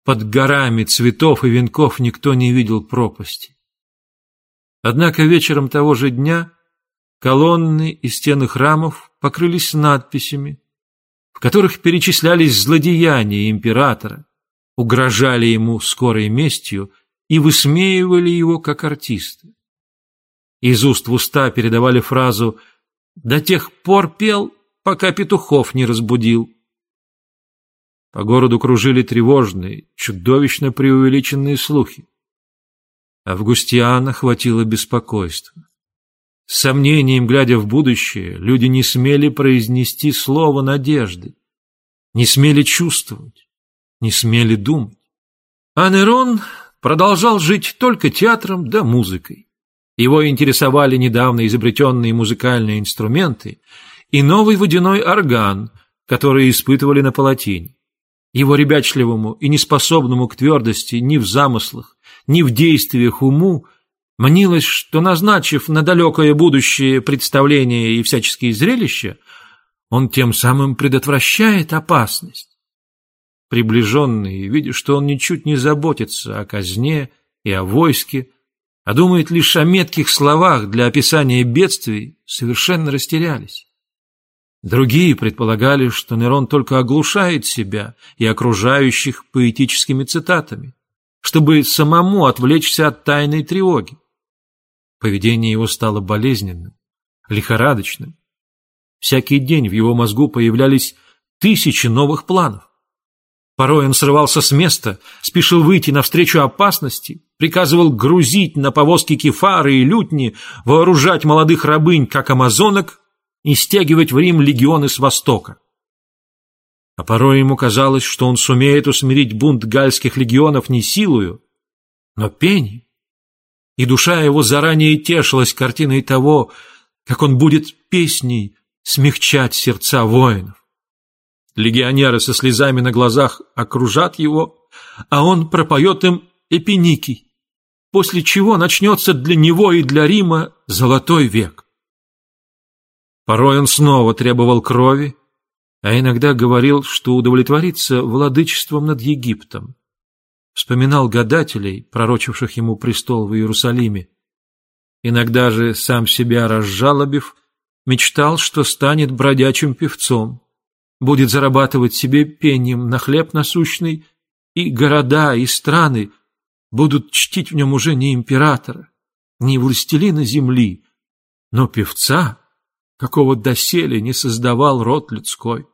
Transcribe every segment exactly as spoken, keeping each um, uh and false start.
под горами цветов и венков никто не видел пропасти. Однако вечером того же дня колонны и стены храмов покрылись надписями, в которых перечислялись злодеяния императора, угрожали ему скорой местью и высмеивали его как артиста. Из уст в уста передавали фразу «До тех пор пел, пока петухов не разбудил». По городу кружили тревожные, чудовищно преувеличенные слухи. Августиана охватило беспокойство. С сомнением, глядя в будущее, люди не смели произнести слово надежды, не смели чувствовать, не смели думать. А Нерон продолжал жить только театром да музыкой. Его интересовали недавно изобретенные музыкальные инструменты и новый водяной орган, который испытывали на Палатине. Его ребячливому и неспособному к твердости ни в замыслах, ни в действиях уму мнилось, что, назначив на далекое будущее представления и всяческие зрелища, он тем самым предотвращает опасность. Приближенные, видя, что он ничуть не заботится о казне и о войске, а думает лишь о метких словах для описания бедствий, совершенно растерялись. Другие предполагали, что Нерон только оглушает себя и окружающих поэтическими цитатами, чтобы самому отвлечься от тайной тревоги. Поведение его стало болезненным, лихорадочным. Всякий день в его мозгу появлялись тысячи новых планов. Порой он срывался с места, спешил выйти навстречу опасности, приказывал грузить на повозки кефары и лютни, вооружать молодых рабынь, как амазонок, и стягивать в Рим легионы с востока. А порой ему казалось, что он сумеет усмирить бунт гальских легионов не силою, но пением. И душа его заранее тешилась картиной того, как он будет песней смягчать сердца воинов. Легионеры со слезами на глазах окружат его, а он пропоет им эпиникий, после чего начнется для него и для Рима золотой век. Порой он снова требовал крови, а иногда говорил, что удовлетворится владычеством над Египтом. Вспоминал гадателей, пророчивших ему престол в Иерусалиме. Иногда же, сам себя разжалобив, мечтал, что станет бродячим певцом, будет зарабатывать себе пением на хлеб насущный, и города, и страны будут чтить в нем уже не императора, не властелина земли, но певца, какого доселе не создавал род людской.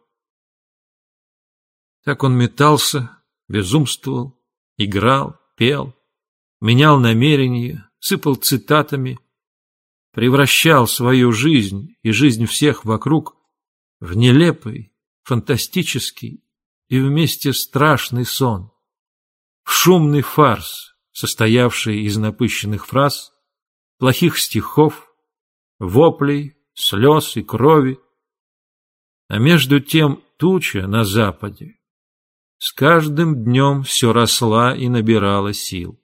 Так он метался, безумствовал, играл, пел, менял намерения, сыпал цитатами, превращал свою жизнь и жизнь всех вокруг в нелепый, фантастический и вместе страшный сон, в шумный фарс, состоявший из напыщенных фраз, плохих стихов, воплей, слез и крови. А между тем туча на западе с каждым днем все росла и набирала сил.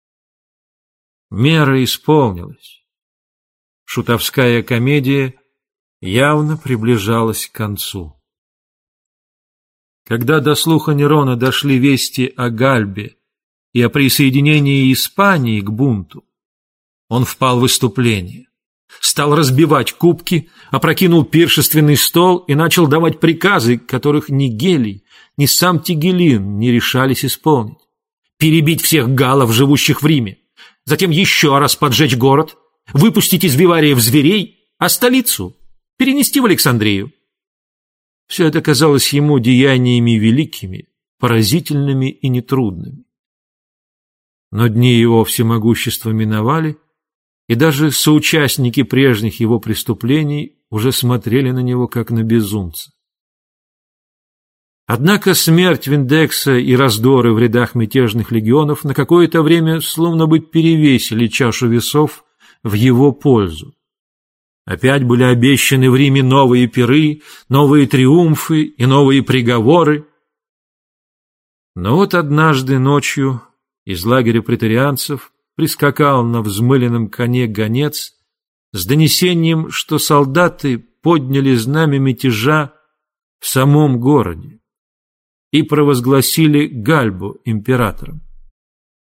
Мера исполнилась. Шутовская комедия явно приближалась к концу. Когда до слуха Нерона дошли вести о Гальбе и о присоединении Испании к бунту, он впал в выступление, стал разбивать кубки, опрокинул пиршественный стол и начал давать приказы, которых ни Гелий, ни сам Тигелин не решались исполнить. Перебить всех галлов, живущих в Риме, затем еще раз поджечь город, выпустить из вивариев зверей, а столицу перенести в Александрию. Все это казалось ему деяниями великими, поразительными и нетрудными. Но дни его всемогущества миновали, и даже соучастники прежних его преступлений уже смотрели на него как на безумца. Однако смерть Виндекса и раздоры в рядах мятежных легионов на какое-то время словно бы перевесили чашу весов в его пользу. Опять были обещаны в Риме новые пиры, новые триумфы и новые приговоры. Но вот однажды ночью из лагеря преторианцев прискакал на взмыленном коне гонец с донесением, что солдаты подняли знамя мятежа в самом городе. и провозгласили Гальбу императором.